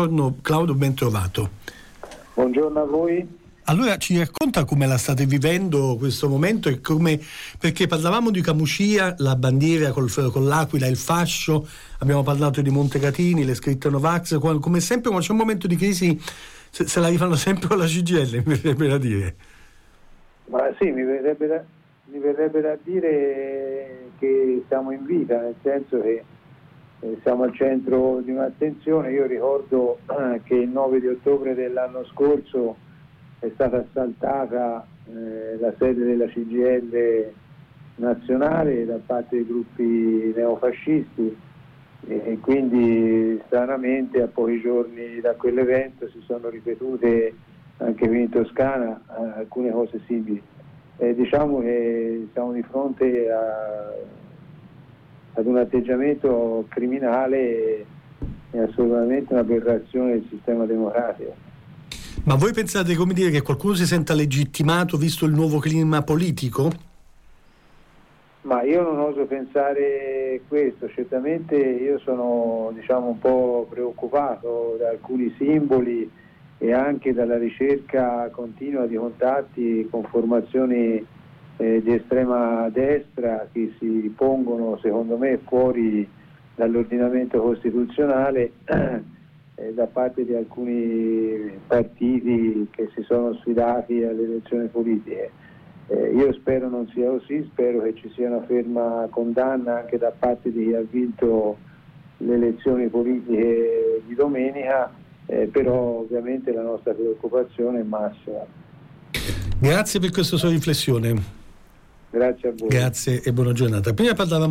buongiorno Claudio, ben trovato. Buongiorno a voi. Allora ci racconta come la state vivendo questo momento e come, perché parlavamo di Camucia, la bandiera con l'aquila, il fascio, abbiamo parlato di Montecatini, le scritte Novax, come sempre quando c'è un momento di crisi se la rifanno sempre con la CGIL, mi verrebbe da dire. Ma sì, mi verrebbe da dire che siamo in vita, nel senso che siamo al centro di un'attenzione. Io ricordo che il 9 di ottobre dell'anno scorso è stata assaltata la sede della CGIL nazionale da parte dei gruppi neofascisti e quindi stranamente a pochi giorni da quell'evento si sono ripetute anche qui in Toscana alcune cose simili. Diciamo che siamo di fronte ad un atteggiamento criminale e assolutamente un'aberrazione del sistema democratico. Ma voi pensate, come dire, che qualcuno si senta legittimato visto il nuovo clima politico? Ma io non oso pensare questo. Certamente io sono un po' preoccupato da alcuni simboli e anche dalla ricerca continua di contatti con formazioni di estrema destra che si pongono secondo me fuori dall'ordinamento costituzionale da parte di alcuni partiti che si sono sfidati alle elezioni politiche. Io spero non sia così, spero che ci sia una ferma condanna anche da parte di chi ha vinto le elezioni politiche di domenica, però ovviamente la nostra preoccupazione è massima. Grazie per questa sua riflessione. Grazie a voi. Grazie e buona giornata. Prima parlavamo